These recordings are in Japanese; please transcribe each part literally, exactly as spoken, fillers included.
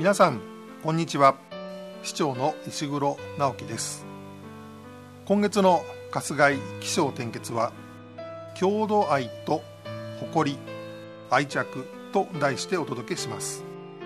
皆さんこんにちは。市長の石黒直樹です。今月の春日井起承転結は、郷土愛と誇り愛着と題してお届けします。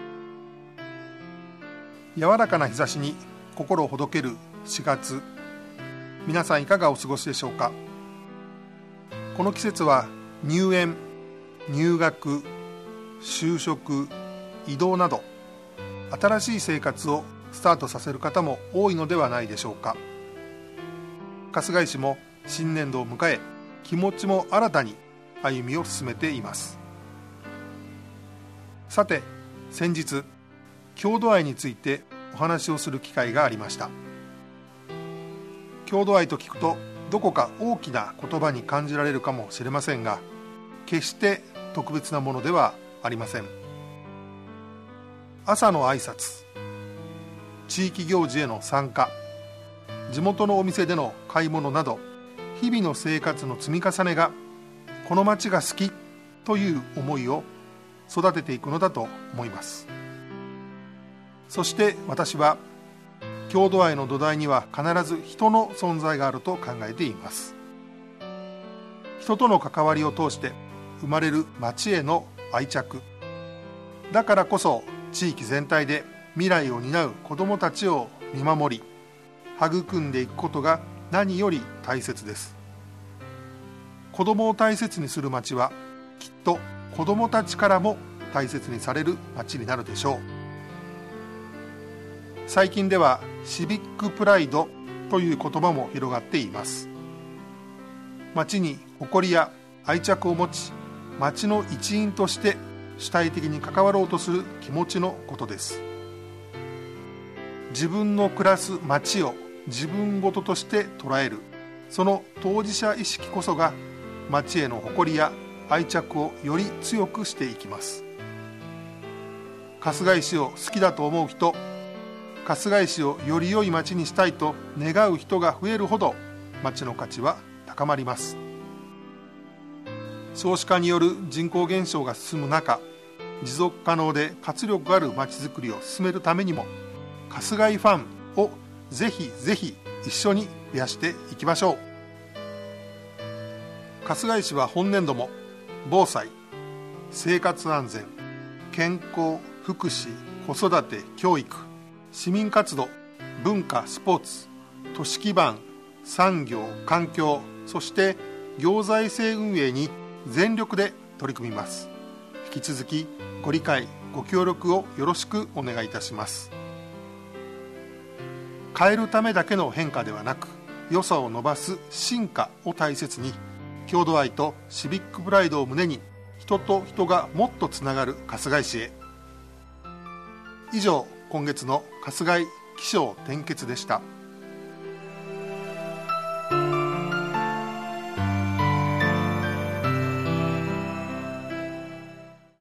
柔らかな日差しに心をほどけるしがつ、皆さんいかがお過ごしでしょうか。この季節は入園、入学、就職、移動など新しい生活をスタートさせる方も多いのではないでしょうか。春日井市も新年度を迎え、気持ちも新たに歩みを進めています。さて、先日郷土愛についてお話をする機会がありました。郷土愛と聞くとどこか大きな言葉に感じられるかもしれませんが、決して特別なものではありません。朝の挨拶、地域行事への参加、地元のお店での買い物など、日々の生活の積み重ねがこの街が好きという思いを育てていくのだと思います。そして私は郷土愛の土台には必ず人の存在があると考えています。人との関わりを通して生まれる街への愛着、だからこそ地域全体で未来を担う子どもたちを見守り育んでいくことが何より大切です。子どもを大切にする街はきっと子どもたちからも大切にされる街になるでしょう。最近ではシビックプライドという言葉も広がっています。街に誇りや愛着を持ち、街の一員として主体的に関わろうとする気持ちのことです。自分の暮らす街を自分ごととして捉える、その当事者意識こそが街への誇りや愛着をより強くしていきます。春日井市を好きだと思う人、春日井市をより良い街にしたいと願う人が増えるほど街の価値は高まります。少子化による人口減少が進む中、持続可能で活力ある街づくりを進めるためにも、春日井ファンをぜひぜひ一緒に増やしていきましょう。春日井市は本年度も防災、生活安全、健康、福祉、子育て、教育、市民活動、文化、スポーツ、都市基盤、産業、環境、そして行財政運営に全力で取り組みます。引き続きご理解ご協力をよろしくお願いいたします。変えるためだけの変化ではなく、良さを伸ばす進化を大切に、郷土愛とシビックプライドを胸に、人と人がもっとつながる春日井市へ。以上、今月の春日井起承転結でした。